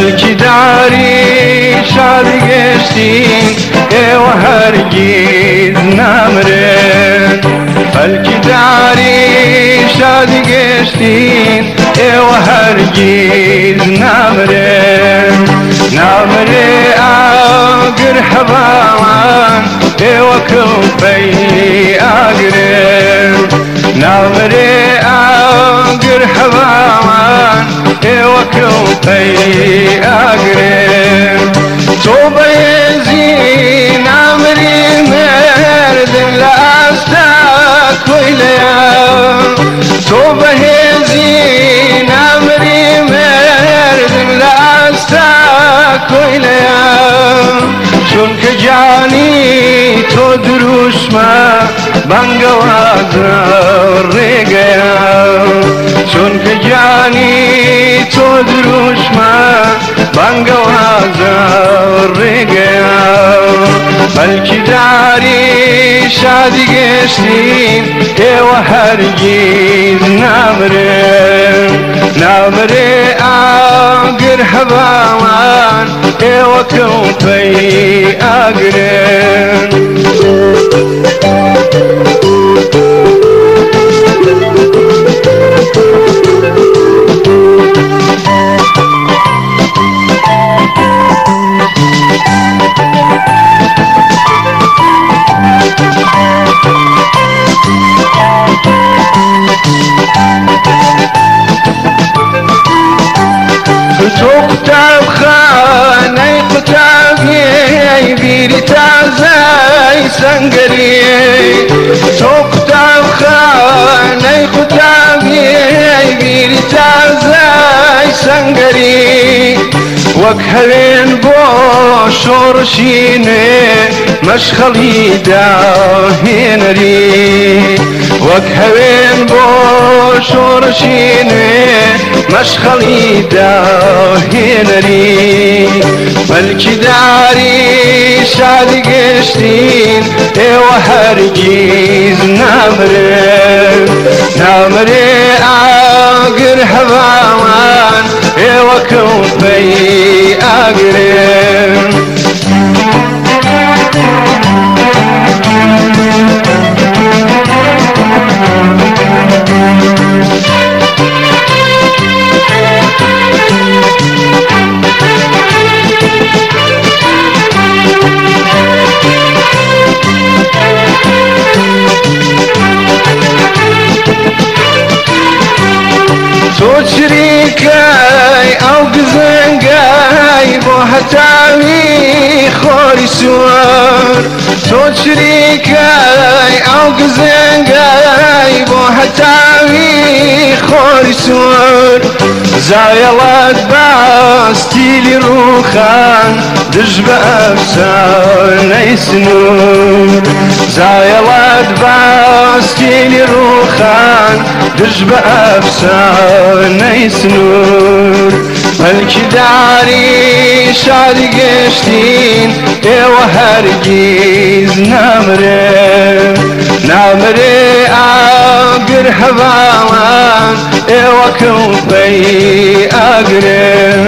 بلکی داری شاد گشتین و هرگیز نمرن بلکی داری شاد گشتین و هرگیز نمرن نمره اگر حبان و کلفی اگرن نمره اگر حبان و کلفی اگرن تو بیزی نمری مردن لاستا کویلیم تو بیزی نمری مردن لاستا کویلیم چون که جانی تو دروشما بانگواد ریگیم چون که جانی تو دروشما بانگواد ریگیم بلکی داری شادی گشتین و هرگیز نمره اگر حباوان و کلفی اگرن تو قطب خانه قطبی بیری تازه سنگری تو قطب خانه قطبی بیری تازه سنگری وەک هەوێن بۆ شۆڕشینێ مەشخەڵی داهێنەری وەک هەوێن بۆ شۆڕشینێ مەشخەڵی داهێنەری بەلکی داری شادی گەشتین ئێوە هەرگیز نامرێ ئاگر هەواوان ئێوە کەوتبەی ئاگرێن تۆ چریکای ئەو گزنگای بۆ هەتاوی خۆری سوور تۆ چریکای ئەو گزنگای بۆ هەتاوی خۆری سوور زایەڵات باستیلی ڕووخان دژ بە ئەفسانەی سنوور زایەڵات باستیلی ڕووخان دژ بە ئەفسانەی سنوور بەلکی داری شادی گەشتین ئێوە هەرگیز نامرێ ئاگر هەواوان ئێوە کەوتبەی ئاگرێن